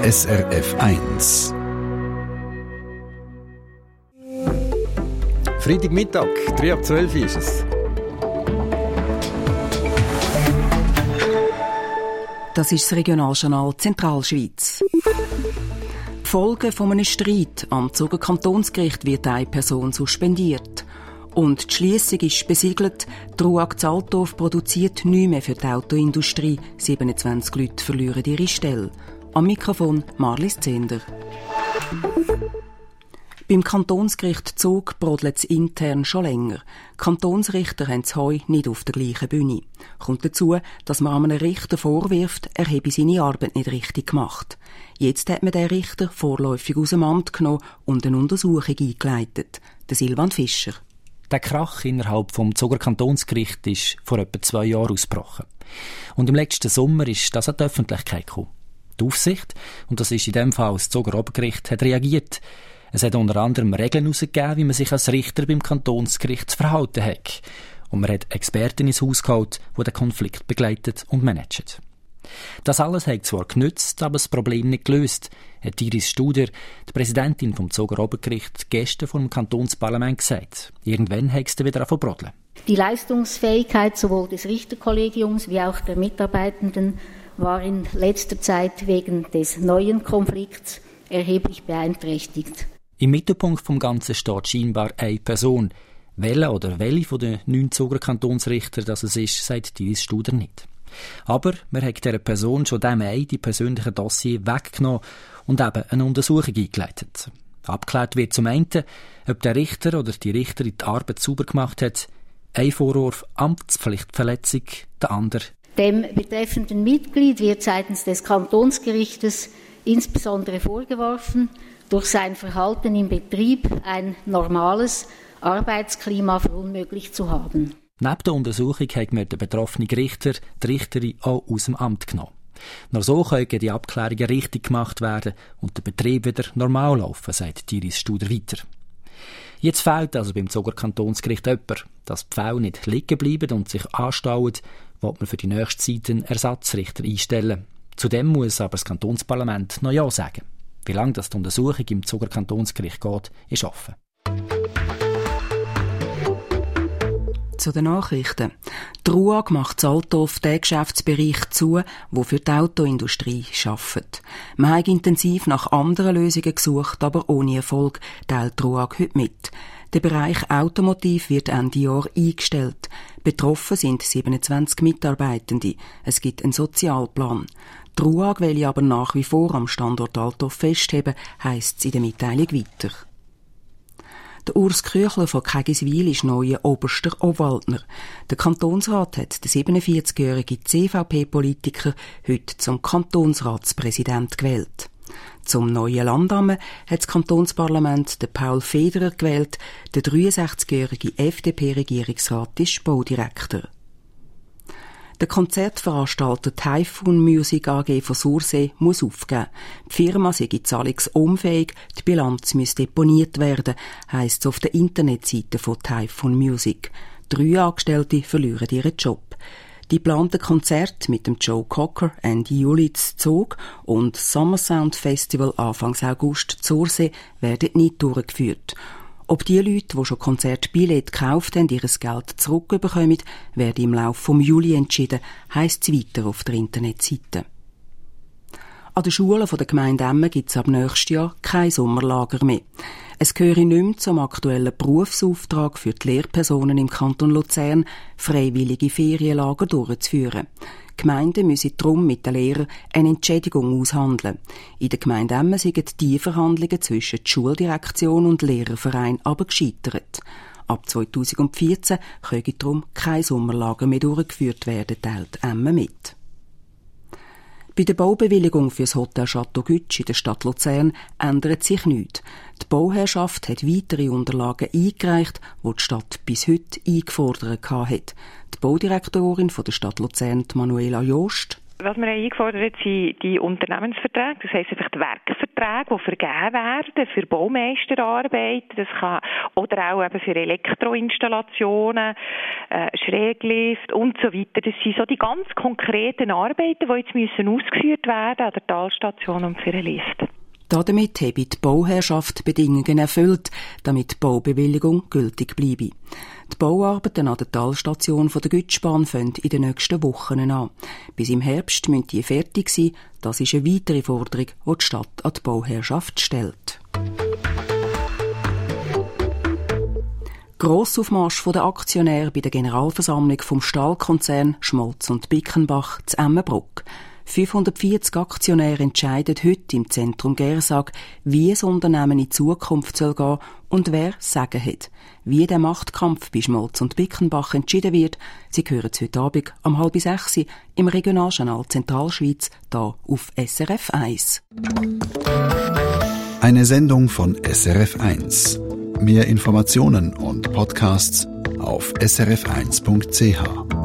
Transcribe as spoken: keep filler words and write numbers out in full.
S R F eins. Freitagmittag, drei ab zwölf ist es. Das ist das Regionaljournal Zentralschweiz. Die Folgen von einem Streit am Zuger Kantonsgericht wird eine Person suspendiert. Und die Schliessung ist besiegelt. Die Ruag Zaltdorf produziert nichts mehr für die Autoindustrie. siebenundzwanzig Leute verlieren ihre Stelle. Am Mikrofon Marlies Zehnder. Beim Kantonsgericht Zug brodelt es intern schon länger. Kantonsrichter haben es heu nicht auf der gleichen Bühne. Kommt dazu, dass man einem Richter vorwirft, er habe seine Arbeit nicht richtig gemacht. Jetzt hat man den Richter vorläufig aus dem Amt genommen und eine Untersuchung eingeleitet. Der Silvan Fischer. Der Krach innerhalb vom Zuger Kantonsgericht ist vor etwa zwei Jahren ausgebrochen. Und im letzten Sommer ist das an die Öffentlichkeit gekommen. Die Aufsicht, und das ist in dem Fall das Zuger Obergericht, hat reagiert. Es hat unter anderem Regeln herausgegeben, wie man sich als Richter beim Kantonsgericht zu verhalten hat. Und man hat Experten ins Haus geholt, die den Konflikt begleitet und managen. Das alles hat zwar genützt, aber das Problem nicht gelöst, hat Iris Studer, die Präsidentin vom Zuger Obergericht, gestern vor dem Kantonsparlament gesagt. Irgendwann hat es wieder angefangen zu brodeln. Die Leistungsfähigkeit sowohl des Richterkollegiums wie auch der Mitarbeitenden war in letzter Zeit wegen des neuen Konflikts erheblich beeinträchtigt. Im Mittelpunkt vom Ganzen steht scheinbar eine Person. Welche oder welche von den neun Zuger Kantonsrichter das es ist, sagt Iris Studer nicht. Aber man hat dieser Person schon dem ein die persönlichen Dossier weggenommen und eben eine Untersuchung eingeleitet. Abgeklärt wird zum einen, ob der Richter oder die Richterin die Arbeit sauber gemacht hat. Ein Vorwurf Amtspflichtverletzung, der andere. Dem betreffenden Mitglied wird seitens des Kantonsgerichtes insbesondere vorgeworfen, durch sein Verhalten im Betrieb ein normales Arbeitsklima verunmöglicht zu haben. Neben der Untersuchung hat man den betroffenen Richter, die Richterin auch aus dem Amt genommen. Nur so können die Abklärungen richtig gemacht werden und der Betrieb wieder normal laufen, sagt Iris Studer weiter. Jetzt fehlt also beim Zuger Kantonsgericht jemand, dass die Fälle nicht liegen bleiben und sich anstauen, will man für die nächste Zeit einen Ersatzrichter einstellen. Zudem muss aber das Kantonsparlament noch Ja sagen. Wie lange das die Untersuchung im Zuger Kantonsgericht geht, ist offen. Zu den Nachrichten. Die Ruag macht Zaltdorf den Geschäftsbereich zu, der für die Autoindustrie arbeitet. Man hat intensiv nach anderen Lösungen gesucht, aber ohne Erfolg, teilt die Ruag heute mit. Der Bereich Automotiv wird Ende Jahr eingestellt. Betroffen sind siebenundzwanzig Mitarbeitende. Es gibt einen Sozialplan. Die Ruag will aber nach wie vor am Standort Altdorf festheben, heisst es in der Mitteilung weiter. Der Urs Küchler von Kegiswil ist neuer oberster Obwaldner. Der Kantonsrat hat den siebenundvierzigjährigen C V P-Politiker heute zum Kantonsratspräsident gewählt. Zum neuen Landamt hat das Kantonsparlament den Paul Federer gewählt. Der dreiundsechzigjährige F D P-Regierungsrat ist Baudirektor. Der Konzertveranstalter Typhoon Music A G von Sursee muss aufgeben. Die Firma sei zahlungsunfähig, die Bilanz muss deponiert werden, heisst es auf der Internetseite von Typhoon Music. Drei Angestellte verlieren ihren Job. Die geplanten Konzerte mit dem Joe Cocker Ende Juli zu Zug und Summer Sound Festival Anfang August zu Sursee werden nicht durchgeführt. Ob die Leute, die schon Konzertbillette gekauft haben, ihr Geld zurückbekommen, werden im Laufe des Juli entschieden, heisst es weiter auf der Internetseite. An den Schulen der Gemeinde Emmen gibt es ab nächstes Jahr kein Sommerlager mehr. Es gehöre nicht mehr zum aktuellen Berufsauftrag für die Lehrpersonen im Kanton Luzern, freiwillige Ferienlager durchzuführen. Die Gemeinden müssen darum mit den Lehrern eine Entschädigung aushandeln. In der Gemeinde Emmen sind die Verhandlungen zwischen der Schuldirektion und Lehrerverein aber gescheitert. Ab zweitausendvierzehn können darum kein Sommerlager mehr durchgeführt werden, teilt Emmen mit. Bei der Baubewilligung für das Hotel Château Gütsch in der Stadt Luzern ändert sich nichts. Die Bauherrschaft hat weitere Unterlagen eingereicht, die die Stadt bis heute eingefordert hat. Die Baudirektorin von der Stadt Luzern, Manuela Jost. Was wir eingefordert haben, sind die Unternehmensverträge, das heisst einfach die Werkverträge, die vergeben werden für Baumeisterarbeiten, das kann, oder auch eben für Elektroinstallationen, äh, Schräglift und so weiter. Das sind so die ganz konkreten Arbeiten, die jetzt müssen ausgeführt werden an der Talstation und für einen Lift. Damit habe die Bauherrschaft Bedingungen erfüllt, damit die Baubewilligung gültig bleibe. Die Bauarbeiten an der Talstation der Gütschbahn fangen in den nächsten Wochen an. Bis im Herbst müssen die fertig sein. Das ist eine weitere Forderung, die die Stadt an die Bauherrschaft stellt. Grossaufmarsch der Aktionäre bei der Generalversammlung vom Stahlkonzern Schmolz und Bickenbach zu Emmenbruck. fünfhundertvierzig Aktionäre entscheiden heute im Zentrum Gersag, wie das Unternehmen in Zukunft soll gehen und wer Sagen hat. Wie der Machtkampf bei Schmolz und Bickenbach entschieden wird, Sie hören es heute Abend um halb sechs im Regionaljournal Zentralschweiz, hier auf S R F eins. Eine Sendung von S R F eins. Mehr Informationen und Podcasts auf s r f eins punkt c h.